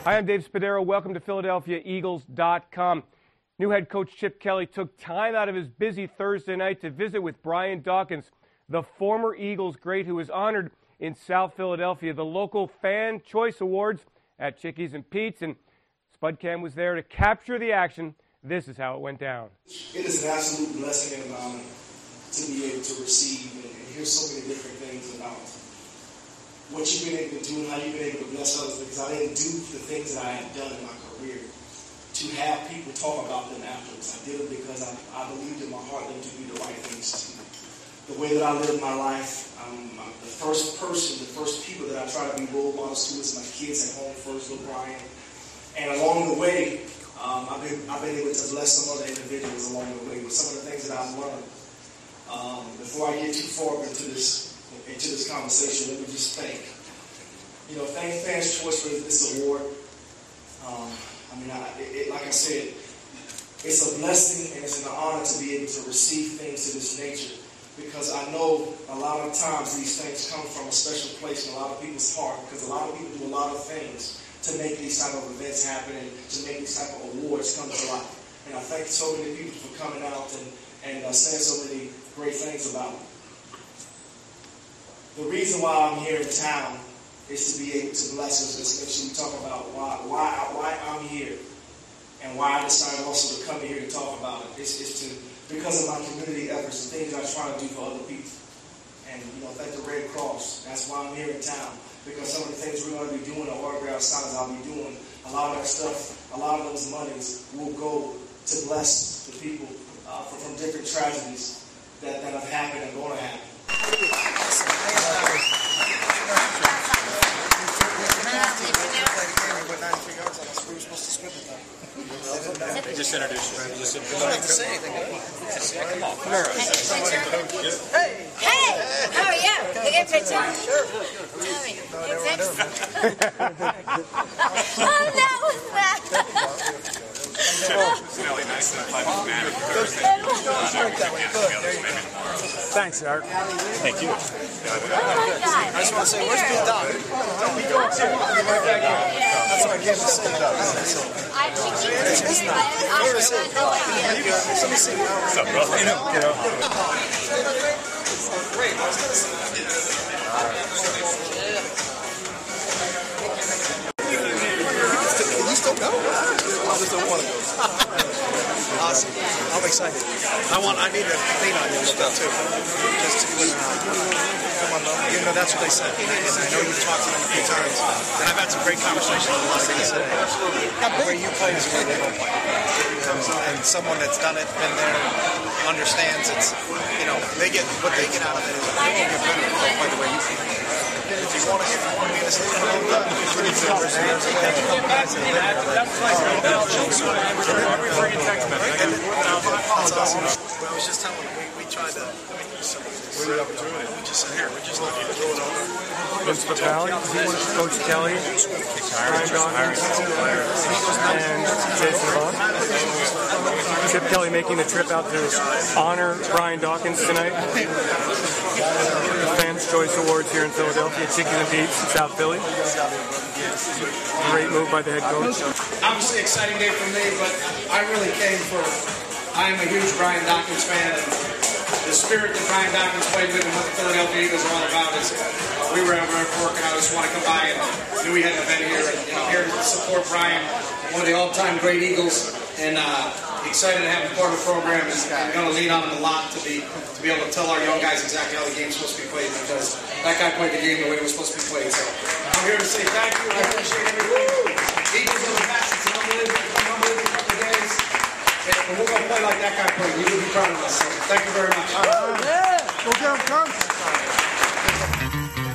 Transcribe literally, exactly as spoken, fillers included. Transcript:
Hi, I'm Dave Spadaro. Welcome to Philadelphia Eagles dot com. New head coach Chip Kelly took time out of his busy Thursday night to visit with Brian Dawkins, the former Eagles great who was honored in South Philadelphia, the local Fan Choice Awards at Chickies and Pete's, and Spud Cam was there to capture the action. This is how it went down. It is an absolute blessing and an honor to be able to receive and, and hear so many different things about what you've been able to do and how you've been able to bless others, because I didn't do the things that I had done in my career to have people talk about them afterwards. I did it because I, I believed in my heart them to be the right things to do. The way that I live my life, um, I'm the first person, the first people that I try to be role models to is my kids at home first with Brian. And along the way, um, I've, been, I've been able to bless some other individuals along the way with some of the things that I've learned. Um, before I get too far into this into this conversation, let me just thank, you know, thank Fans Choice for this award. Um, I mean, I, it, like I said, it's a blessing and it's an honor to be able to receive things to this nature, because I know a lot of times these things come from a special place in a lot of people's heart, because a lot of people do a lot of things to make these type of events happen and to make these type of awards come to life. And I thank so many people for coming out and, and uh, saying so many great things about me. The reason why I'm here in town is to be able to bless us. Let's make sure we talk about why why why I'm here and why I decided also to come here to talk about it. It's, it's to because of my community efforts and things I try to do for other people. And you know, thank the Red Cross. That's why I'm here in town, because some of the things we're going to be doing, the autograph signs I'll be doing, a lot of that stuff, a lot of those monies will go to bless the people uh, from, from different tragedies that, that have happened and going to happen. They just introduced you. Just you don't have to say anything. Come on. Hey! Hey! How are you? You get a picture? Sure. Oh, that was that. Smelly nice and fun manner. Thanks, Art. Thank you. Oh, my God. I just want to say, where's the dog? That's what I came to say. I think It's not. Here to say. Let me see. What's up, bro? You know. You know. Great. I was going to say. You still go? I just don't want to go. Awesome. I'm excited. I want. I need to lean on you a little bit too. Just to uh, come on, you know, that's what they said. And I know you've talked to them a few times, and I've had some great conversations with a lot of guys today. Where you play is where they don't play. And someone that's done it, been there, understands it's, you know, they get what they get out of it is they won't get better if they play the way you play. If you want to, if you want to be in this league for a long time, you should be in the That's awesome. Well, I was just telling you, we, we tried to make this simple. We just said, here, we just let you throw it over. Coach Capelli, Coach Kelly, Brian Dawkins, and Jason Vaughn. Chip Kelly making the trip out to honor Brian Dawkins tonight. Fans Choice Awards here in Philadelphia, Chickies and Pete's in South Philly. Great move by the head coach. Obviously, exciting day for me, but I really came for. I am a huge Brian Dawkins fan, and the spirit that Brian Dawkins played with and what the Philadelphia Eagles are all about is uh, we were at work, and I just want to come by and knew we had an event here, and you know, here to support Brian, one of the all-time great Eagles, and uh, excited to have him part of the program, and I'm going to lean on him a lot to be to be able to tell our young guys exactly how the game's supposed to be played, because that guy played the game the way it was supposed to be played. So I'm here to say thank you. I appreciate everything. Eagles are the best. It's an unbelievable, unbelievable couple of days. And we're going to play like that guy played. You will be proud of us. So thank you very much. Yeah. Go down, Tom.